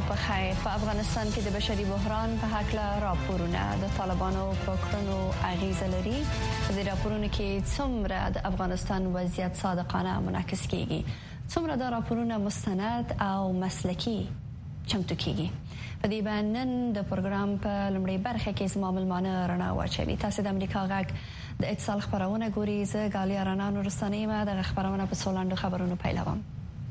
په خیر. په افغانستان کې د بشري بحران په هکله راپورونه د طالبانو په کړنو اغیزه لري. د راپورونو کې څومره د افغانستان وضعیت صادقانه منعکس کیږي، څومره د راپورونو مستند او مسلکی چمتو کیږي. په دې باندې نن د پروګرام په لومړۍ برخه کې زما ملمانه رڼا واچوي. تاسو د امریکا غږ د اتصال خبرونه ګوري. زه غالیا رڼا نورستاني ما د خبرونه په سولاندو خبرونو پیلوم.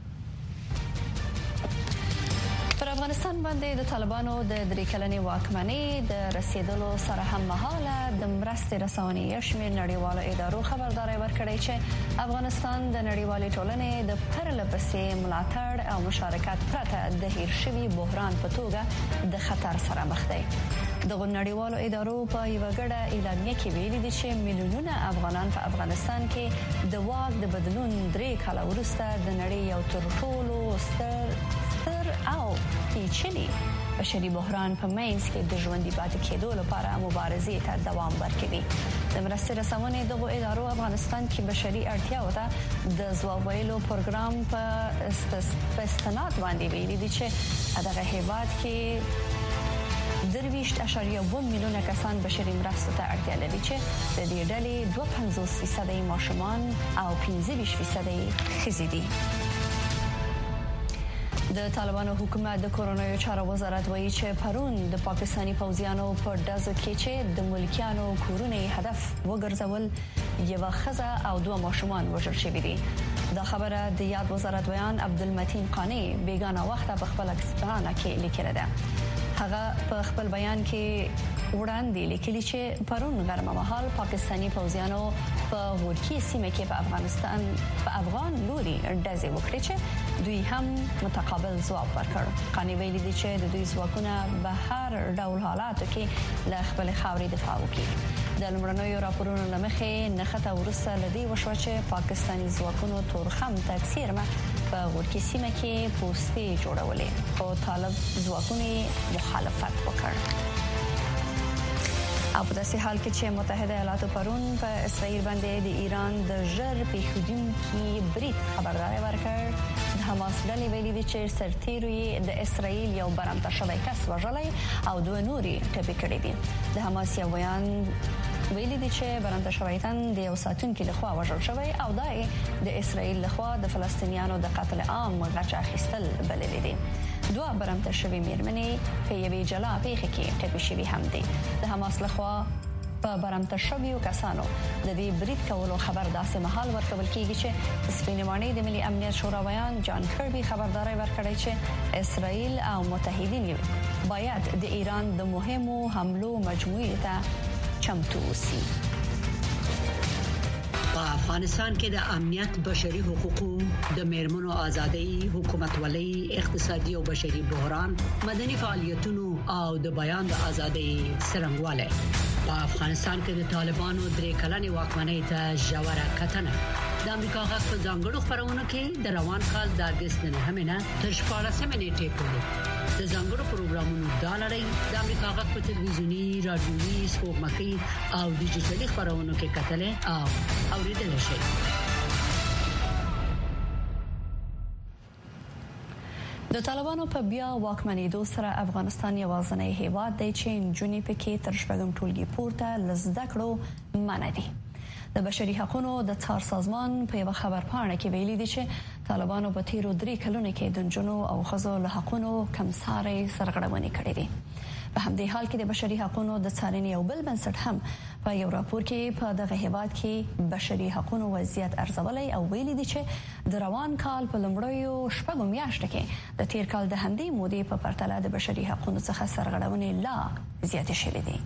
پر افغانستان باندې د طالبانو د درې کلنې واکمنۍ د رسیدلو سره هم مهاله د مرستې رسونې یو شمېر نړیوالو ادارو خبرداري ورکړې چې افغانستان د نړیوالې ټولنې د پرله پسې ملاتړ او مشارکت پرته د هیر شوي بحران په توګه د خطر سره مخ دی. د نړیوالو ادارو په یو غړ اعلامیه کې ویلي دي چې میلیونونه افغانان په افغانستان کې د واک د بدلون 3 کاله وروسته د نړۍ یو تر ټولو ستر او پیچلي بشري بحران په منځ کې د ژوندۍ پاتې کېدو لپاره مبارزې ته دوام ورکوي. د مرستې رسونې دغه ادارو افغانستان کې بشري اړتیاو ته د ځواب ویلو پروګرام په استناد باندې ویلي دي چې دغه هیواد کې 23.1 میلیونه کسان بشري مرستو ته اړتیا لري چې د دې ډلې 52% ماشومان او 15% ښځې دي. د طالبانو حکومت د کورونایي چارو وزارت وایي چې پرون د پاکستاني پوځیانو په ډزو کې چې د ملکیانو کورونه هدف وګرځول یو ښځه او 2 ماشومان وژل شوي دي. دا خبره د یاد وزارت بیان عبدالمتین قانی بیگانه وخت په خپل اکسپانه کې لیکل ده. هغه په خپل بیان کې وړاندې لیکلي چې پرون غرمه مهال پاکستاني پوځیانو په غورکی سیمه کې په افغان لوري ډزې وکړې چې دوی هم متقابل ځواب ورکړ. قانی ویلي دي چې د دوی ځواکونه به هر ډول حالاتو کې له خپل خاورې دفاع وکړي. د لومړنیو راپورونو لمخې نخته ورسته لدی وشو چې پاکستاني ځواکونو تورخم تکثیر په غورکی سیمه کې پوستې جوړولې او طالب ځواکونه مخالفت وکړ. او په داسې حال کې چې متحده ایالاتو پرون په اسرائیل باندې د ایران د ژر پیښیدونکي برید خبرداري ورکړ. د حماس ډلې ویلي دي چې سرتیرو د اسرائیل یو برمته شوی کس وژلی او 2 نوري ټپي کړي دي. د حماس یو بیان ویلي دي چې برمته شوی تن د یو ساتونکي لخوا وژل شوی او دای د اسرائیل لخوا د فلسطینیانو د قتل عام غچ اخیستل بللي دي. 2 برمته شوی میرمنې په یوې جلا پیښه کې ټپي شوي هم دي. د حماس لخوا په برمته شویو کسانو د دې برید کولو خبر داسې مهال ورکول کیږي چې سپینواني د ملي امنیت شورا بیان جان کربي خبرداري ورکړی چې اسرائیل او متحدین باید د ایران د مهمو حملو مجموعې ته چمتو اوسي. په افغانستان کې د امنیت، بشري حقوقو، د میرمنو ازادۍ، حکومتولۍ، اقتصادي او بشري بحران، مدني فعالیتونو او د بیان د ازادۍ څرنګوالی په افغانستان کې د طالبانو 3 کلنې واکمنۍ ته ژوره کتنه. د امریکا غږ په ځانګړو خبرونو کې د روان کال د اگست نه تر 14 نیټې پورې د ځانګړو پروګرامونو د لړۍ د امریکا غږ په تلویزیونی، رادیوي، سپوږمکۍ او ډیجیټلي خبرونو کې کتلې او اوریدل شي. د طالبانو په بیا واکمنېدو سره افغانستان یوازینی هیواد دی چې نجونې پکې تر 4 ټولګي پورته لزده کړو منع دي. د بشري حقوقو د څار سازمان په یو خبرپاڼه کې ویلي دي چې طالبانو په تیرو 3 کلونو کې د نجونو او ښځو له حقوقو کمساري سرغړونې کړې دي. په همدې حال کې د بشري حقوقو د څارنې یو بل بنسټ هم په یو راپور کې په دغه هیواد کې بشري حقوقو وضعیت ارزولای او ویلي دي چې د روان کال په لومړیو 4 میاشتو کې د تیر کال د همدې مودې په پرتله د بشري حقوقو څخه سرغړونې لا زیاتې شوې دي.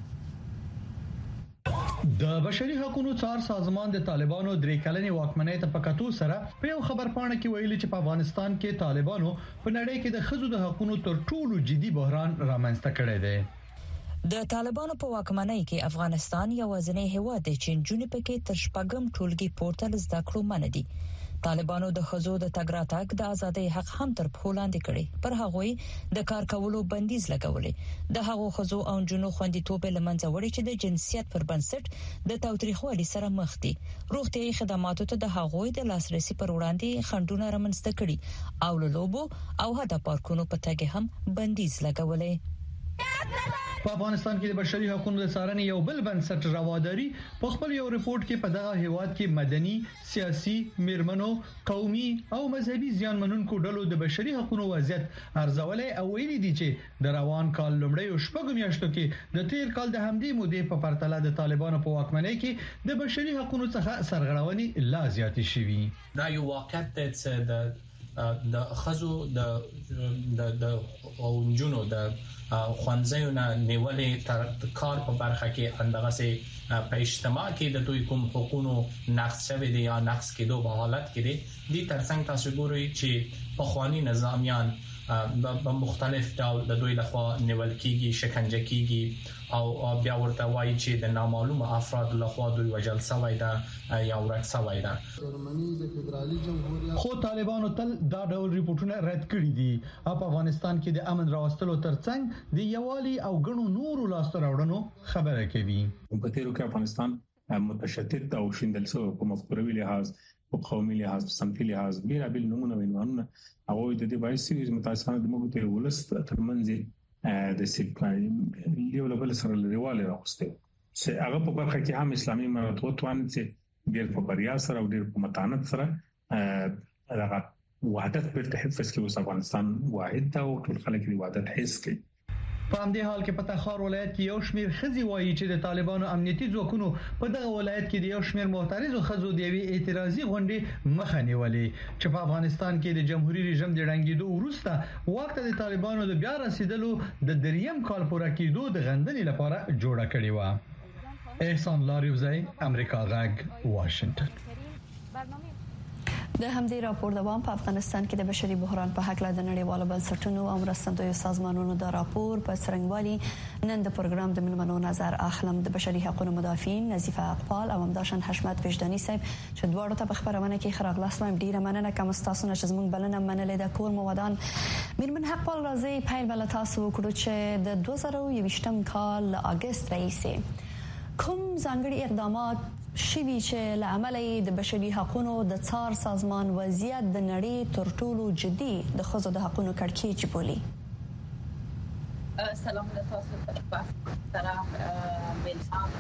د بشري حقوقو څار سازمان د طالبانو 3 کلنې واکمنۍ ته په کتو سره په یو خبرپاڼه کې ویلي چې په افغانستان کې طالبانو په نړۍ کې د ښځو د حقوقو تر ټولو جدي بحران رامنځته کړی دی. د طالبانو په واکمنۍ کې افغانستان یوازینی هیواد دی چې نجونې پکې تر 4 ټولګي پورته زده کړو منع دي. طالبانو د خزو د تګ راتګ د ازادۍ حق هم تر پښو لاندې کړي، پر هغوی د کار کولو بندیز لګولې. د هغو خزو او جنو خوندیتوب لمنځه وړي چې د جنسیت پر بنسټ د تاوتریخوالي سره مخ دي. روغتیايي خدماتو ته د هغوی د لاسرسي پر وړاندې خنډونه رامنځته کړي او له لوبو او هدا پارکونو په تګ هم بندیز لګولې. په افغانستان کې د بشري حقوقو د څارنې یو بل بنسټ رواداري په خپل یو ریپورت کې په دغه هیواد کې مدني، سیاسي، میرمنو، قومي او مذهبي ځانمنونکو ډلو د بشري حقوقو وضعیت ارزولې او ویلي دي چې د روان کال لومړی شپږ میاشتو کې د تیر کال د همدې مودې په پرتله د طالبانو په واکمنۍ کې د بشري حقوقو څخه سرغړونې لا زیاتې شوې. دا یو واقعیت دی د خزو د اونجونو د خوانځیو نه نیولې تر کار په برخه کې اندغه سي په اجتماع کې د دوی کوم حقوقو نقض شوی دی یا نقض کېدو په حالت کې دي د ترڅنګ تاسو ګورئ چې په خواني نظامیان په مختلف ډول د دوی لخوا نیول کیږي، شکنجه کیږي او بیا ورته وایي چې د نامعلومه افراد لخوا دوی وژل شوی دا یا ورک شوی دا. خو طالبانو تل دا ډول ریپورتونه رد کړي دي. په افغانستان کې د امن راوستلو ترڅنګ د یوالي او غنو نورو لاسته راوړنو خبره کوي. په تیرو کې افغانستان متشدد او شیندل شوی په مفکوري لحاظ او قومي لحاظ په سمتي لحاظ بیرابل نمونه وینونه او د دې بایسي متاسفانه د موږ ته ولست ترمنځ د سیپای یو لبل سره لريواله راوسته چې هغه په برخه کې هم اسلامي مراتب وان چې ډېر په بریا سره او ډېر په متانت سره هغه وحدت په تحفظ کې افغانستان واحد دا او ټول خلک دی وحدت حس کوي. په همدې حال کې په تخار ولایت کې یو شمېر خزي وایي چې د طالبانو امنیتي ځواکونو په دغه ولایت کې د یو شمېر معترضو خزو د یوې اعتراضي غونډې مخه نیولې چې په افغانستان کې د جمهوریت رژیم د ړنګېدو وروسته وخت د طالبانو د بیا رسیدلو د دریم کال پوره کېدو د غندنې لپاره جوړه کړې و. احسان لاریوزی، امریکا غږ، واشنگټن. د همدې راپور دوام په افغانستان کې د بشري بحران په حق له نړیوالو بنسټونو او مرستندویو سازمانونو د راپور په څرنګوالي نن د پروګرام د ملمنو نظر اخلم. د بشري حقوقو مدافعین نظیفه اقبال او همداشان حشمت وجداني صاحب چې دواړو ته په خبرونه کې خراغلاس وایم. ډیره مننه کوم تاسو نه چې زموږ بلنه منلې د کور مودان. میرمن اقبال راځي پیل بل تاسو وکړو چې د 2021 کال اگست راهیسې کوم ځانګړي اقدامات شوي چې لعمل د بشري حقوقو د څار سازمان وضعیت د نړۍ تر ټولو جدي د خزو د حقوقو کړکېچ بولي. سلام تاسو ته سره ملهم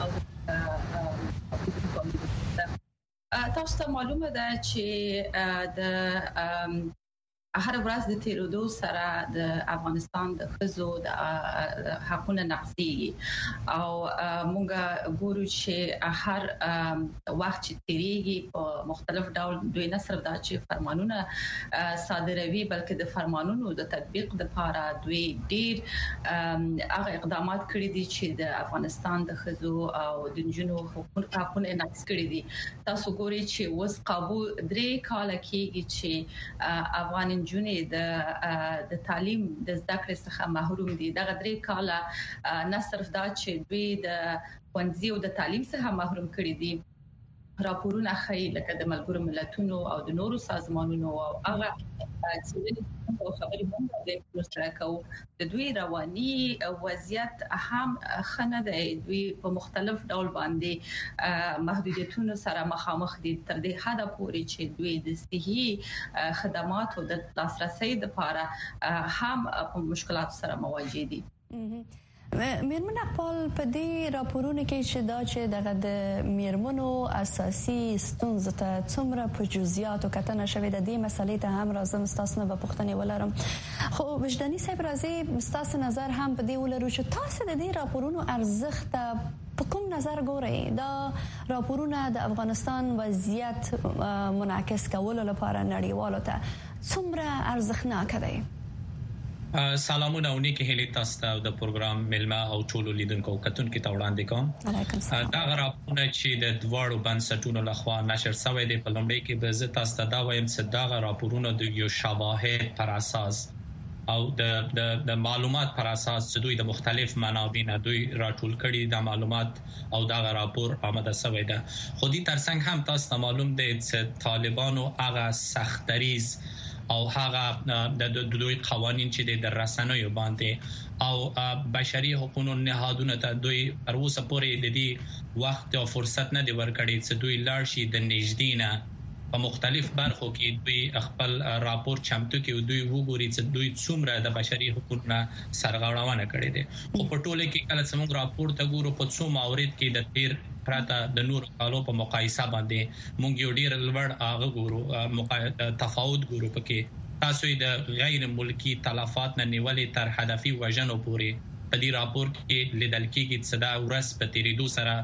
او تاسو ته معلومه ده چې د هر ورځ د تیرودو سره د افغانستان د خزو د حقوقو نقضي او مونږ ګورو چې هر وخت چې تیریږي په مختلف ډول دوی نه صرف دا چې فرمانونه صادروي بلکې د فرمانونو د تطبیق لپاره دوی ډیر هغه اقدامات کړی دي چې د افغانستان د خزو او د جنو حقوقو نقض کړی دي. تاسو ګورئ چې وس قابو 3 کال کېږي چې افغان جنې د تعلیم د زده کړې څخه محروم دي. دغه 3 کاله نه صرف دا چې دوی د ښوونځي او د تعلیم څخه محروم کړي دي، راپورونه ښیي لکه د ملګرو ملتونو او د نورو سازمانونو او هغه چې او خبرې مونږ د پروسه کوو د دوی رواني وضعیت هم خنه دی. دوی په مختلف ډول باندې محدودیتونو سره مخامخ دي تر دې حد پورې چې دوی د صحي خدماتو د لاسرسي لپاره هم په مشکلات سره مواجه دي. میرمن اقبال په دې راپورونو کې چې دا چې دغه د میرمنو اساسي ستونزې ته څومره په جزئیاتو کتنه شوې د دې مسلې ته هم راځم تاسو نه په پوښتنه ولرم. خو وجداني صاحب راځي تاسو نظر هم په دې ولرو چې تاسو د دې راپورونو ارزښت په کوم نظر ګورئ؟ دا راپورونه د افغانستان وضعیت منعکس کولو لپاره نړیوالو ته څومره ارزښتناک دي؟ سلامونه او نیکی هیله تاسو ته د پروګرام ملما او ټولو لیدونکو کتونکو ته وړاندې کوم. دا راپورونه چې د دواړو بنسټونو لخوا نشر شوی دی په لومړي کې به زه تاسو ته دا وایم چې دا راپورونه د یو شواهد پر اساس او د معلومات پر اساس چې دوی د مختلف منابع نه دوی راټول کړي د معلومات او دا راپور آماده شوی ده. خو دې ترڅنګ هم تاسو معلوم دی چې طالبانو هغه سختریز او هغه د دوی قوانين چې د رسنیو باندې او بشري حقوقو نهادونو ته دوی پر اوسه پورې د دې وخت او فرصت نه دی ورکړی چې دوی لاړ شي د نږدې نه په مختلف برخو کې دوی خپل راپور چمتو کې او دوی وګوري چې دوی څومره د بشري حقوقو نه سرغړونه کړې ده. خو په ټوله کې کله چې موږ راپور ته ګورو په څو مورید کې د تیر پراته د نور کالو په مقایسه باندې موږ یو ډیر لوړ هغه ګورو تفاوت ګورو پکې. تاسو د غیر ملکی تلفات نه نیولې تر هدفي وژنو پورې په دې راپور کې لیدل کېږي چې دا ورځ په تیریدو سره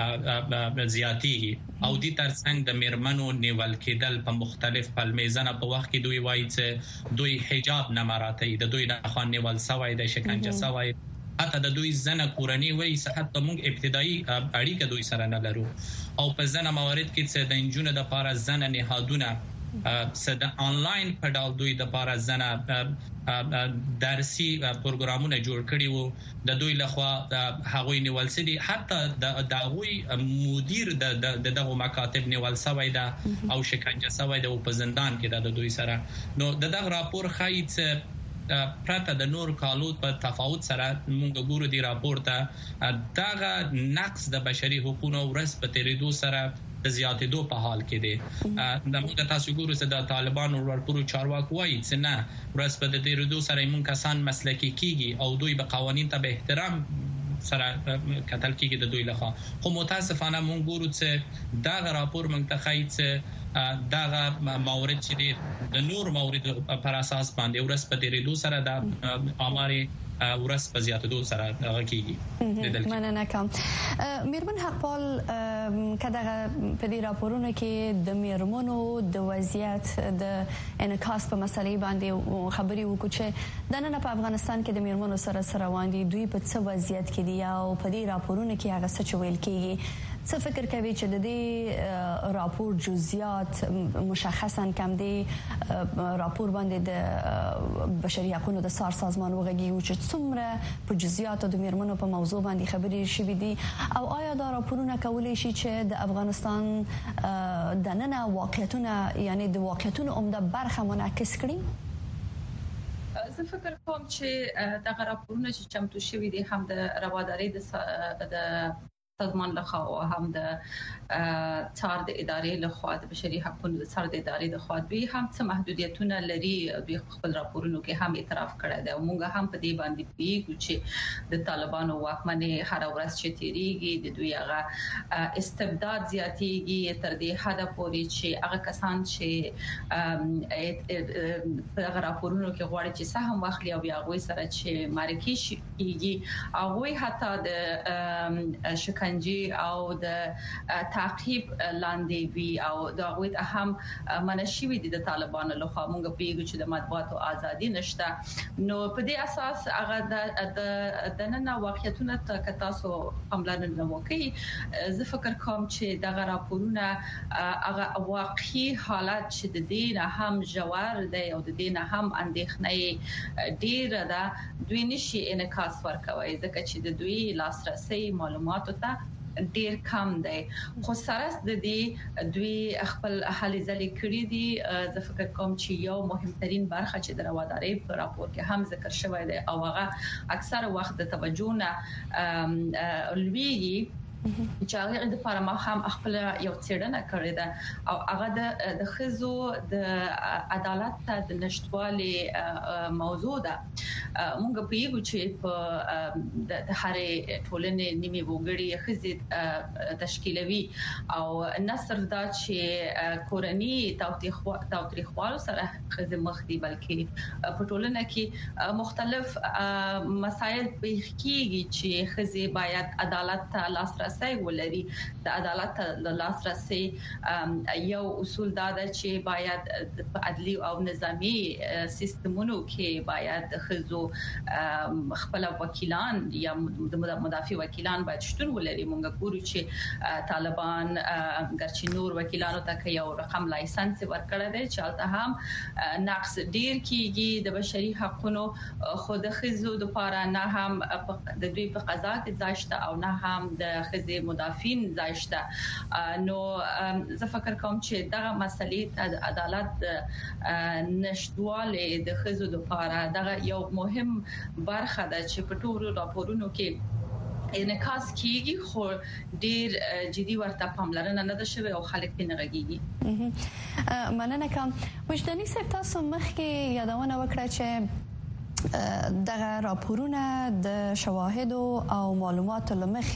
زیاتېږي او دې ترڅنګ د میرمنو نیول کېدل په مختلف پلمیزنه په وخت کې دوی وایي چې دوی حجاب نه مراته د دوی نه خان نیول سوی د شکنجه سوی حتی د دوی زنه کورنۍ وایي صحت موږ ابتدایي اړیکه دوی سره نه لرو او په زنه موارد کې چې د انجونو د لپاره زنه نهادونه د انلاین په ډول دوی د لپاره زنه درسي پروګرامونه جوړ کړي وو د دوی لخوا هغوی نیول سدي حتی د هغوی مدیر دغه مکاتب نیول سوی ده او شکنجه سوی ده او په زندان کې د دوی سره. نو دغه راپور ښایي چې پرته د نور کالو په تفاوت سره موږ ګورو دی راپور ته دغه نقص د بشري حقوقو ورځ په تیریدو سره د زیاتېدو په حال کې دي. د موږ تاسو ګورو چې د طالبانو ورپورو چارواکي وایي چې نه ورځ په تیریدو سره موږ کسان مسلکي کیږي او دوی به قوانين ته به احترام سره کتل کیږي د دوی لخوا. خو متاسفانه موږ ګورو چې دا راپور موږ ته ښایي چې دا مورد چې د نور مورد پر اساس باندې ورځ په تیریدو سره د اماري ورځ په زیاتېدو سره کیږي. مننه کوم. میرمن حقپال کله په دې راپورونو کې د میرمنو د وضعیت د انعکاس په مسلې باندې خبري وکړو چې د نن په افغانستان کې د میرمنو سره روان دي دوی په څه وضعیت کې دي او په دې راپورونو کې هغه څه ویل کیږي. څه فکر کوي چې د دې راپور جزئیات مشخصا کم دي راپور باندې د بشري حقوقو د سازمان وغږیږي چې څومره په جزئیات د میرمنو په موضوع باندې خبرې شوې دي او آیا دا راپورونه کولای شي چې د افغانستان د نن واقعیتونه یعنی د واقعیتونو عمده برخه منعکس کړي؟ زه فکر کوم چې دغه راپورونه چې چمتو شوي دي هم د رواداري د سازمان لخوا او هم د څار د ادارې لخوا د بشري حقوقو د څار د ادارې لخوا دوی هم څه محدودیتونه لري دوی خپل راپورونو کې هم اعتراف کړی دی او موږ هم په دې باندې پیګو چې د طالبانو واکمنۍ هر ورځ چې تیریږي د دوی هغه استبداد زیاتېږي تر دې حد پورې چې هغه کسان چې په راپورونو کې غواړي چې سهم واخلي او بیا غوي سره چې معرکې شيږي هغه حتی د شکنجه او د تعقیب لاندې وی او دا غوښت هم منشي دي د طالبانو لخوا موږ پیګو چې د مطبوعاتو ازادي نشته. نو په دې اساس هغه د نن واقعیتونه ته تاسو عملانه وکي زه فکر کوم چې دغه راپورونه هغه واقعي حالت چې د دین هم جوار دی او د دین هم اندېښنې ډیر ده دوی نشي انعکاس ورکوي ځکه چې د دوی لاسرسي معلوماتو ته ډیر کم دی. خو سره د دې دوی خپل حالې ځلې کړې دي زه فکر کوم چې یو مهمترین برخه چې د رواداري په راپور کې هم ذکر شوی دی او هغه اکثر وخت د توجه نه لویږي چې هغه د لپاره ما هم خپل یو څېړنه کړې ده او هغه د خزو د عدالت ته د نشټوالي موضوع ده. موږ پیګو چې په د هرې ټولنې نیمه وګړي خزې تشکیلوي او نصر دا چې کورنۍ تاوتریخوالو سره خزې مخ دي بلکې په ټولنه کې مختلف مسایل په کېږي چې خزې باید عدالت ته لاسرسي ولري. د عدالت ته لاسرسي یو اصول دا ده چې باید په عدلي او نظامی سیستمونو کې باید خزو خپل وکیلان یا د مدافع وکیلان باید شتون ولري. موږ ګورو چې طالبان ګرچې نور وکیلانو ته یو رقم لایسنس ورکړی دی چې هلته هم نقص ډیر کیږي د بشري حقوقو، خو د خزو د لپاره نه هم د دوی په قضا کې ځای شته او نه هم د خزې مدافعین ځای شته. نو زه فکر کوم چې دغه مسلې ته عدالت نشټواله د خزو د لپاره دغه یو مهم برخه ده چې په ټولو راپورونو کې انعکاس کیږي، خو ډیر جدي ورته پاملرنه نه ده شوې او خلک پې نه غږیږي. مننه کوم. وجداني صاحب، تاسو مخکې یادونه وکړه چې دغه راپورونه د شواهد او معلوماتو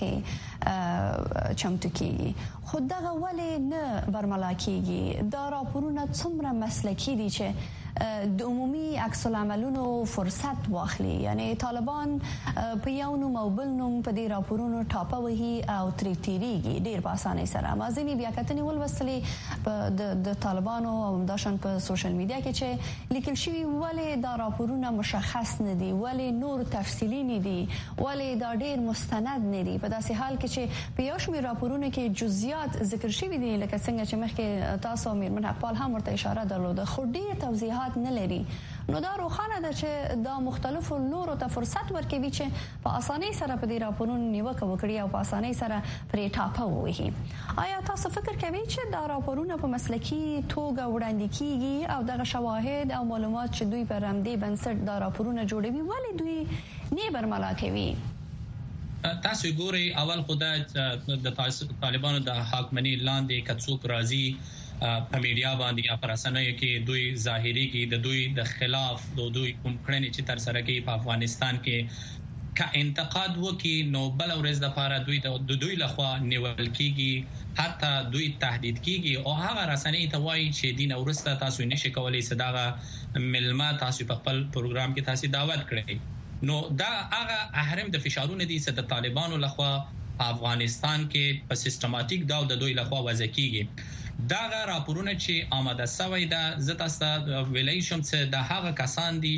لمخې چمتو کیږي، خو دغه ولې نه برملا کیږي؟ دا راپورونه څومره مسلکي دي چې د عمومي عکس العملونو فرصت واخلي؟ یعنی طالبان په یو نوم او بل نوم په دې راپورونو ټاپه وهي او تریټيږي ډیر په اسانۍ سره. مازنی بیا کتنې ولوستلې په د طالبانو او داشن په سوشل میډیا کې چې لیکل شوی ولې دا راپورونه مشخص نه دي، ولې نور تفصیلی نه دي، ولې دا ډیر مستند نه دي، په داسې حال کې چې په یو شمېر راپورونو کې جزئیات ذکر شوی دي لکه څنګه چې مخکې تاسو میرمن اقبال هم ورته اشاره درلوده، خو ډیر توضیحات نه لري. نو دا روښانه ده چې دا مختلفو لورو ته فرصت ورکوي چې په اسانۍ سره په دې راپورونو نیوکه وکړي او په اسانۍ سره پرې ټاپه ووهي. آیا تاسو فکر کوئ چې دا راپورونه په مسلکي توګه وړاندې کیږي او دغه شواهد او معلومات چې دوی پر همدې بنسټ دا راپورونه جوړوي ولې دوی نه برملا کوي؟ تاسو ګورئ، اول خدای د طالبانو د حاکمنۍ لاندې کڅوک راځي په میډیا باندې یا پر اسانه کې دوی ظاهري کې د دوی د خلاف د دوی کوم کړنې چې تر سره کوي په افغانستان کې کا انتقاد وکي، نو بل ورځ د لپاره دوی د دوی لخوا نیول کیږي، حتی دوی تهدید کیږي او هغه رسنۍ ته وایي چې دین اورسته تاسو نشئ کولای صداغه ملما تاسو په خپل پروګرام کې تاسو دعوت کړئ. نو دا هغه اهرم د فشارونه دي چې د طالبانو لخوا افغانستان کې په سیستماتیک ډول د دوی لخوا وضع کیږي. دا راپورونه چې آماده شوی دا زه تاسو ویلای شم چې د هغه کسان دي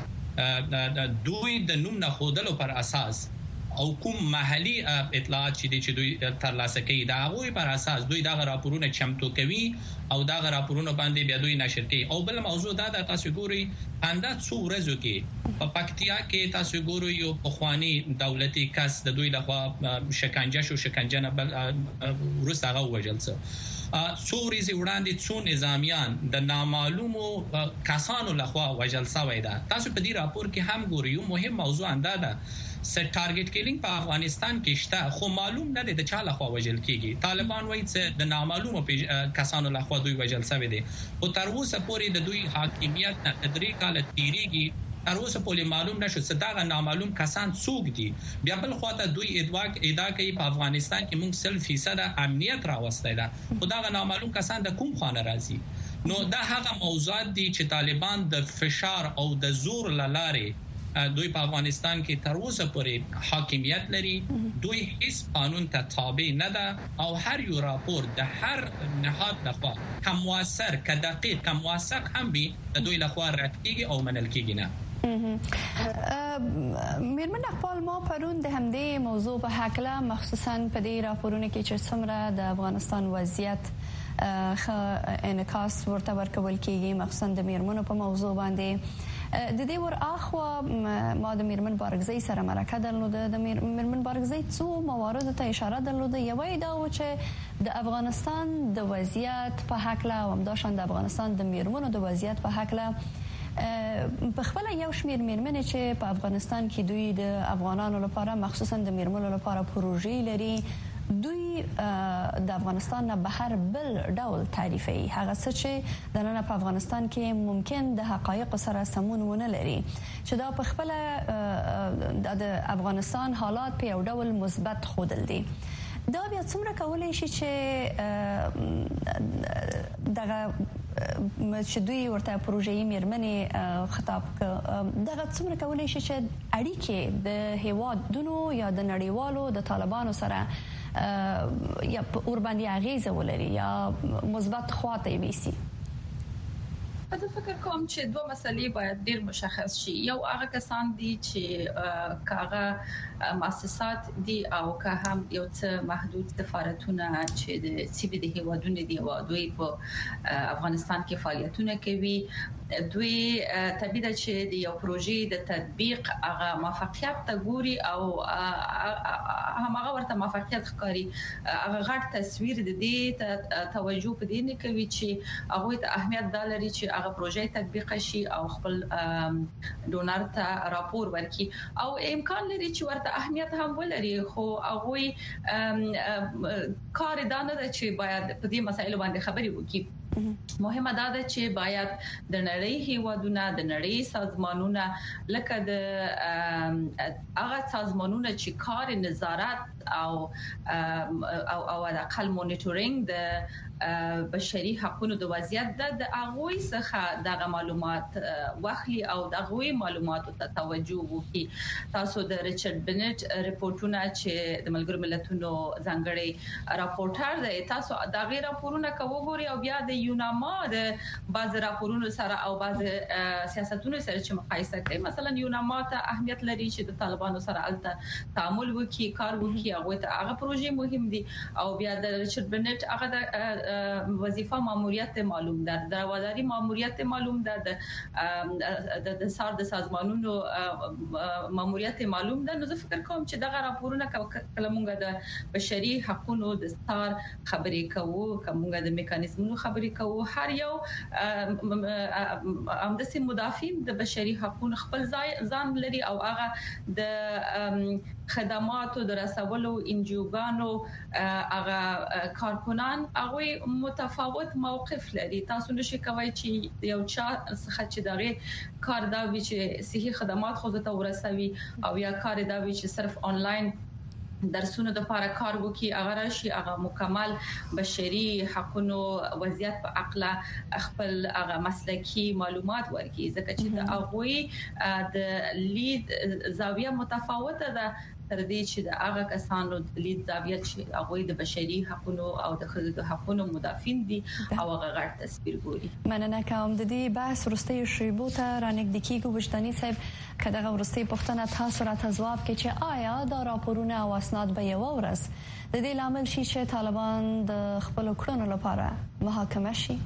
چې دوی د نوم نه خودلو پر اساس او کوم محلي اطلاعات چې دوی ترلاسه کوي دا هغه پر اساس دوی دا راپورونه چمتو کوي او دا راپورونه باندې بیا دوی نشر کوي. او بل موضوع دا د تاسو ګوري انده څو ورځو کې په پکتیا کې تاسو ګوري یو پخوانی دولتي کس د دوی لخوا شکنجه نه بل روس هغه وجل څه څو ورځې وړاندې څو نظامیان د نامعلومو کسانو لخوا وجل شوی ده. تاسو په دې راپور کې هم ګورئ یو مهم موضوع انده ده چې ټارګټ کیلینګ په افغانستان کې شته، خو معلوم نه دی د چا لخوا وجل کیږي. طالبان وایي چې د نامعلومو کسانو لخوا دوی وجل شوی دي او تر اوسه پورې د دوی حاکمیت نه 3 کال تیریږي، تر اوسه پورې معلوم نشو چې دا نامعلوم کسان څوک دي. بیا بل خواته دوی ادعا کوي په افغانستان کې موږ 100% امنیت راوستي ده، خو دا نامعلوم کسان د کوم خانه راځي؟ نو دا هغه موضوعات دي چې طالبان د فشار او د زور لاره دوی په افغانستان کې تر اوسه پورې حاکمیت لري، دوی هیڅ قانون ته تابع نه ده او هر یو راپور د هر نهاد لخوا کم موثر ک دقیق کم موثق هم به د دوی لخوا رد کیږي او منل کیږي نه. میرمن اقبال، ما پرون د همدې موضوع په حق له مخصوصا په دې راپورونه کې چې څومره د افغانستان وضعیت انعکاس ورته ورکول کیږي، مخصوصا د میرمنو په موضوع باندې د دې ور اخوا ما د میرمن بارګزۍ سره مرکه درلوده. د میرمن بارګزۍ څو موارد ته اشاره درلوده. یو دا و چې د افغانستان د وضعیت په حق له او همداشان د افغانستان د میرمنو د وضعیت په حق له په خپل یو شمیر میرمنې چې په افغانستان کې دوی د افغانانو لپاره مخصوصا د میرمنو لپاره پروژې لري، دوی د افغانستان نه بهر بل ډول تعریفي هغه څه چې د نن په افغانستان کې ممکن د حقایق سره سمون ونه لري، چې دا په خپل د افغانستان حالات په یو ډول مثبت خودل دي. دا بیا څومره کولای شي چې دغه چې دوی ورته پروژې میرمنې خطاب دغه څومره کولای شي چې اړیکې د هیوادونو یا د نړیوالو د طالبانو سره یا اور باندې اغیزه ولري یا مثبت خواته ویسي؟ زه فکر کوم چې دوه مسلې باید ډیر مشخص شي. یو هغه کسان دي چې کاغه مؤسسات دي او که هم یو څه محدود سفارتونه چې د سیمې د هیوادونو دي او دوی په افغانستان کې فعالیتونه کوي، دوی طبيعي چې د یو پروژې د تطبیق هغه موافقت ته ګوري او هغه ورته موافقت ښکاري، هغه غټ تصویر د دې توجه په دې نه کوي چې هغه ته اهمیت دالري چې هغه پروژې تطبیق شي او خپل ډونر ته راپور ورکړي او امکان لري چې ورته اهمیت هم ولري، خو هغه کار دا نه ده چې باید په دې مسایلو باندې خبري وکړي. مهمه دا ده چې باید د نړۍ هیوادونه، د نړۍ سازمانونه لکه د هغه سازمانونه چې کار نظارت او د اقل مونیټورینګ د بشري حقوقو د وضعیت د هغوی څخه د معلومات واخلي او د هغوی معلوماتو ته توجه وکړي. تاسو د ریچارډ بنټ ریپورتونه چې د ملګرو ملتونو ځانګړي راپورټر دی، تاسو دا غیر راپورونه کوي او بیا د یوناما د بعض راپورونو سره او بعض سیاستونو سره چې مقایسه کوي. مثلا یوناما ته اهمیت لري چې د طالبانو سره الته تعامل وکړي، کار وکړي، هغه پروژې مهم دي او بیا د ریچارډ بنټ هغه د وظیفه ماموریت معلوم ده، د رواداري ماموریت معلوم ده، د سار د سازمانونو ماموریت معلوم ده. نو زه فکر کوم چې دغه راپورونه کلمونګه د بشري حقوقو د سار خبرې کوو، کومګه د میکانیزمونو خبرې کوو، هر یو همداسې مدافعین د بشري حقوقو خپل ځان لري او هغه د خدماتو د رسولو انجیوګانو هغه کارکنان هغه متفاوت موقف لري. تاسو نشئ کوي چې یو چا څخه چې دغه کار دا وی چې صحي خدمات خو ته ورسوي او یا کار دا وی چې صرف آنلاین درسونو د لپاره کار وکي، هغه راشي هغه مکمل بشري حقوقو وضعیت په اقلا خپل هغه مسلکی معلومات ورکړي، ځکه چې د هغه د لید زاویه متفاوته ده تر دې چې د هغه کسانو د لید زاویه چې هغه د بشري حقوقو او د خلکو حقوقو مدافعین دي او هغه غټ تصویر ګوري. مننه کوم د دې بحث ورستي شیبو ته رانګ دکیګو وجداني صاحب کداغه ورستي پښتنه تاسو راته ځواب کې چې آیا دا راپورونه او اسناد به یو ورځ د دې لامل شي چې طالبان د خپل کړنو لپاره محاکمه شي؟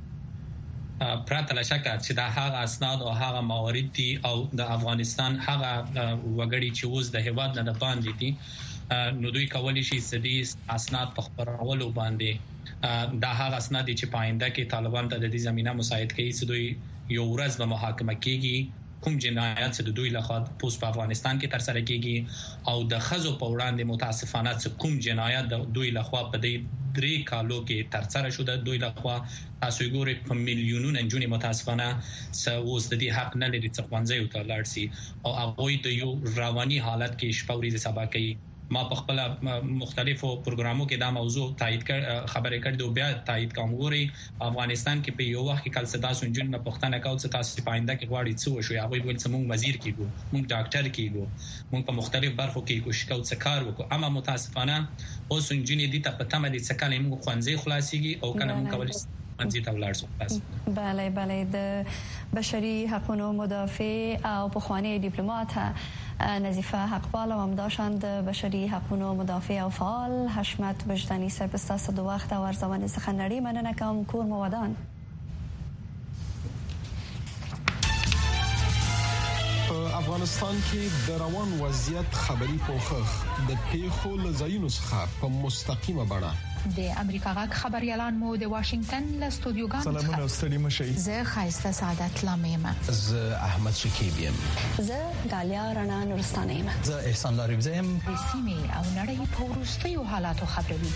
پرته له شکه چې دا هغه اسناد او هغه موارد دي او د افغانستان هغه وګړي چې اوس د هیواد نه باندې دي، نو دوی کولی شي چې اسناد په خبرولو باندې دا هغه اسناد چې پاینده کې طالبان ته د دې زمينه مساعد کوي چې دوی یو ورځ به محاکمه کیږي، کوم جنایت چې د دوی لخوا په افغانستان کې تر سره کیږي او د خزو په وړاندې متاسفانه چې کوم جنایت د دوی لخوا په دې 3 کالو کې تر سره شو د دوی لخوا، تاسو ګورئ په میلیونونو نجونې متاسفانه اوس د دې حق نه لري چې ښوونځي ته لاړ شي او هغه د یو رواني حالت کې شپه ورځ سبا کوي. ما په خپل مختلفو پروګرامو کې دا موضوع تایید خبرې کړې او بیا تایید کوم. ګوري افغانستان کې په یو وخت کې کل صدا سنجون نه پښتنه کاوه چې تاسو پاینده کې غواړي څه وشو، هغه ویل چې موږ وزیر کیږو، موږ ډاکټر کیږو، موږ په مختلف برخو کې کوشش کوو چې کار وکړو، اما متاسفانه اوس سنجونې دي ته په تمه دي چې کله موږ خوانځي خلاصيږي او کنه موږ کولای منځي ته ولاړ شو. بله د بشري حقوقو مدافع او پخوانی دیپلمات نظیفه حقپال و همداشان د بشري حقوقو مدافع او فعال حشمت وجدانی صاحب ستاسو د وخت او ارزونه څخه نړۍ مننه کوم. کور مودان افغانستان کې د روان وضعیت خبري پوښښ د پیښو لزاینو څخه په مستقیمه بڼه د امریکا غږ خبريالان مو د واشنگټن له استودیوګانو سلامونه ستړي مشي. زه خایسته سعادت لامیم. زه احمد شکیب یم. زه غالیا رڼا نورستانه یم. زه احسان لاريب یم. د سیمې او نړۍ په وروستیو حالاتو خبروي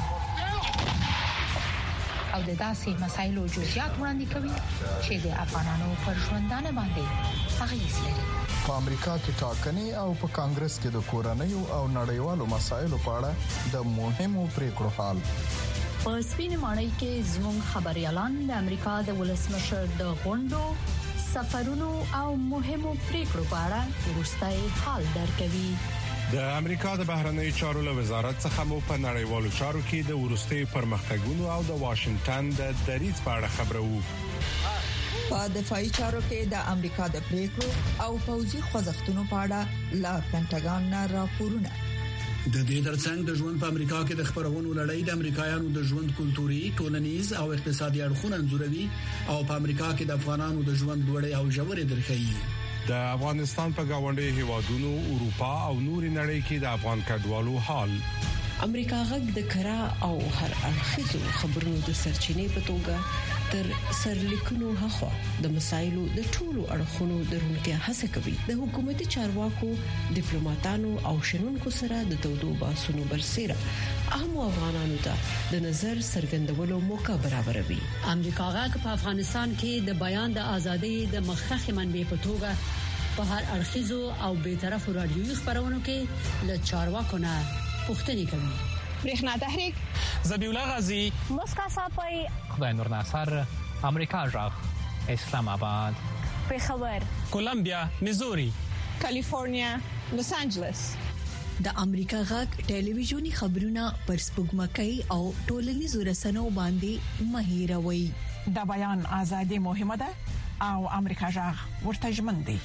او د داسې مسایلو جزئیات وړاندې کوي چې د افغانانو پر ژوندانه باندې اغیز لري. په امریکا کې ټاکنې او په کانګرس کې د کورنیو او نړیوالو مسایلو په اړه د مهمو پریکړو حال. په سپینې ماڼۍ کې زموږ خبريالان د امریکا د ولسمشر د غونډو، سفرونو او مهمو پریکړو په اړه وروستي حال درکوي. د امریکا د بهرنیو چارو له وزارت څخه مو په نړیوالو چارو کې د ورستي پرمختګونو او د واشنگټن د دریځ په اړه خبرو. په دفاعي چارو کې د امریکا د پریکړو او پوځي خوځښتونو په اړه لا پینټاګان نه راپورونه. د دې ترڅنګ د ژوند په امریکا کې د خبرونو لړۍ د امریکایانو د ژوند کلتوري، ټولنیز او اقتصادي اړخونه انځوروي او په امریکا کې د افغانانو د ژوند لوړې او ژورې درخې. د افغانستان په گاونډي هیوادونو، اروپا او نوري نړۍ کې د افغان کډوالو حال. امریکا غږ د کرا او هر اړخیزو خبرونو د سرچینې په توګه تر سرلیکونو هغه د مسایلو د ټولو اړخونو درونکو هڅه کوي. د حکومتي چارواکو، ډیپلوماټانو او شنونکو سره د تودو باسونو برسېره اهم افغانانو ته د نظر څرګندولو موقع برابروي. امریکا غږ په افغانستان کې د بیان د ازادۍ د مخکښ منبع په توګه په هر اړخیزو او بی‌طرفه رادیوي خبرونو کې له چارواکو نه پوښتنې کوي. برېښنا تحریک، ذبیح الله غازی، مسکا صافی، خدای نور ناصر، امریکا جاغ، اسلام آباد، پېښور، کولمبیا، میزوري، کالیفورنیا، لس انجلس. د امریکا غږ ټلویزیونی خبرونه پر سپوږمکۍ او ټولنیزو رسنیو باندې مهیروي. د بیان ازادي مهمه ده او امریکا جاغ ورته ژمن دي.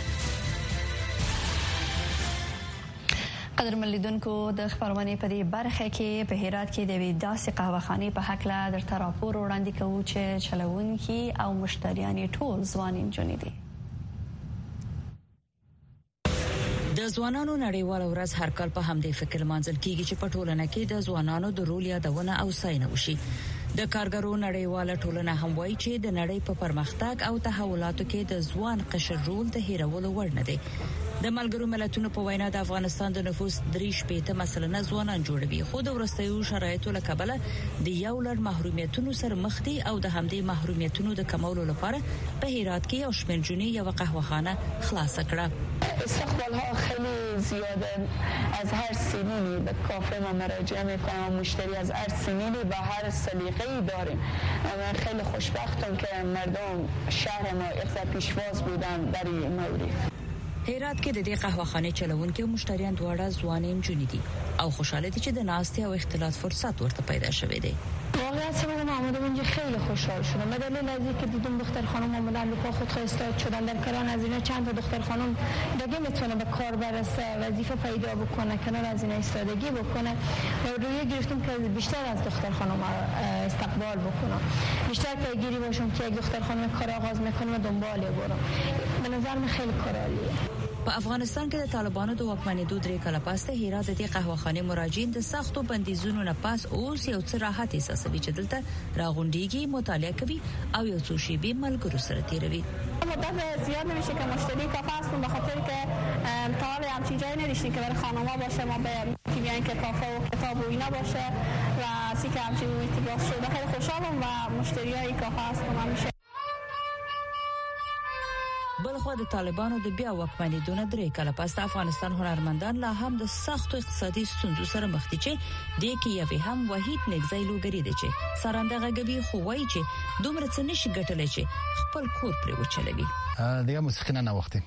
قدرمن لیدونکو، د خبرونه په دې برخه کې په هرات کې د ویداسي قهوهخانه په حق لا درته راپور وړاندې کوو چې چلوونکي او مشتریان ټول ځوان انجونې دي. د ځوانانو نړیواله ورځ هر کال په همدې فکر مانځل کیږي چې په ټولنه کې د ځوانانو د رول یادونه او ستاینه وشي. د کارګرو نړیواله ټولنه هم وایي چې د نړۍ په پرمختګ او تحولاتو کې د ځوان قشر رول د هیرولو وړ نه دی. د ملګرو ملتونو په وینا د افغانستان د نفوس 3% مثلا ځوانان جوړوي، خو د ورستیو شرایطو له کبله د یو لړ محرومیتونو سره مخ دي او د همدې محرومیتونو د کمولو لپاره په هرات کې یو شمېر جنې یو قهوهخانه خلاص کړه. استقبال‌ها خیلی زیاده، از هر سنینی به کافه ما مراجعه می‌کنم، مشتری از هر سنینی و هر سلیقه‌ای داریم. من خیلی خوشبختم که مردم شهر ما اقتصاد پیشواز بودن در این مورد. هرات کې د دې قهوهخانه چلوونکو مشتریان دواړه ځوانان جونې دي او خوشاله دي چې د ناستې او اختلاط فرصت ورته پیدا شوه دی. واقعا من آمدم اینجا خیلی خوشحال شدم. به دلیل از اینکه دیدم دختر خانم اومدن رو پا خود استاد شدن. در کنار از اینا چند تا دختر خانم دیگه میتونه به کار برسه، وظیفه پیدا بکنه، کنار از اینا ایستادگی بکنه و روی گرفتم که بیشتر از دختر خانم استقبال بکنم، بیشتر پیگیری باشم که یک دختر خانم کار آغاز میکنه و دنبال برم. به نظر من خیلی کار عالیه. په افغانستان کې د طالبانو د واکمنېدو 3 کاله پس ته هرات د دې قهوهخانه مراجعین د سختو بندیزونو نه پاس اوس یو څه راحت احساسوي چې دلته راغونډيږي، مطالعه کوي او یو څو شیبې ملګرو سره تیروي. مدت زیاد نمیشه که مشتری کافه هستم، به خاطر که تا حالا همچین جایی نداشتیم که برای خانم‌ها باشه، ما به بیان که کافه و کتاب و اینا باشه و اسی که همچین ارتباط شده. خیلی خوشحالم و مشتریای کافه هستم همیشه. بلخو د طالبانو د بیا واکمنېدو نه 3 کاله پس افغانستان هنرمندان لا هم د سختو اقتصادي ستونزو سره مخ دي چې د کې یو هم وحید نګځای لوګری دي چې سرانده غږوي خو وایي چې دومره څه نشي ګټلای چې خپل کور پر وچلوي. دیگه موسیقی نه وقتی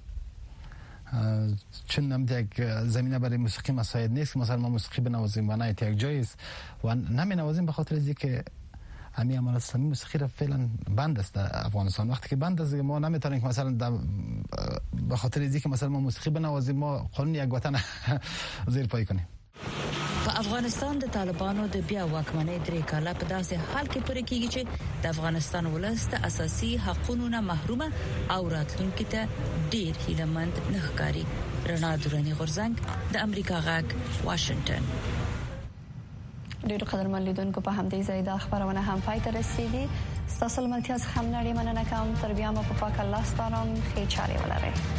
چون نمی‌دونم زمینه برای موسیقی مساعد نیست. مثلا ما موسیقی بنوازیم و نه یک جایی است و نمی‌نوازیم به خاطر اینکه همین عمل اسلامی موسیقی را فعلا بند است در افغانستان. وقتی که بند است ما نمیتونیم که مثلا به خاطر اینکه مثلا ما موسیقی بنوازیم ما قانون یک وطن زیر پای کنیم. په افغانستان د طالبانو د بیا واکمنۍ 3 کاله په داسې حال کې پرې کېږي چې د افغانستان ولست اساسي حقوقو نه محرومه او راتلونکي ته ډیر هیلمند نه ښکاري. رڼا درنی غورزنګ د امریکا غږ واشنگټن. ډېر قدرمن لیدونکو، په همدې ځای د خبرونه هم پای ته رسیدي. ستاسو ملتیا څخه مننه کوم. تر بیا مو په پاک الله ستاسو ښه چارې ولرئ.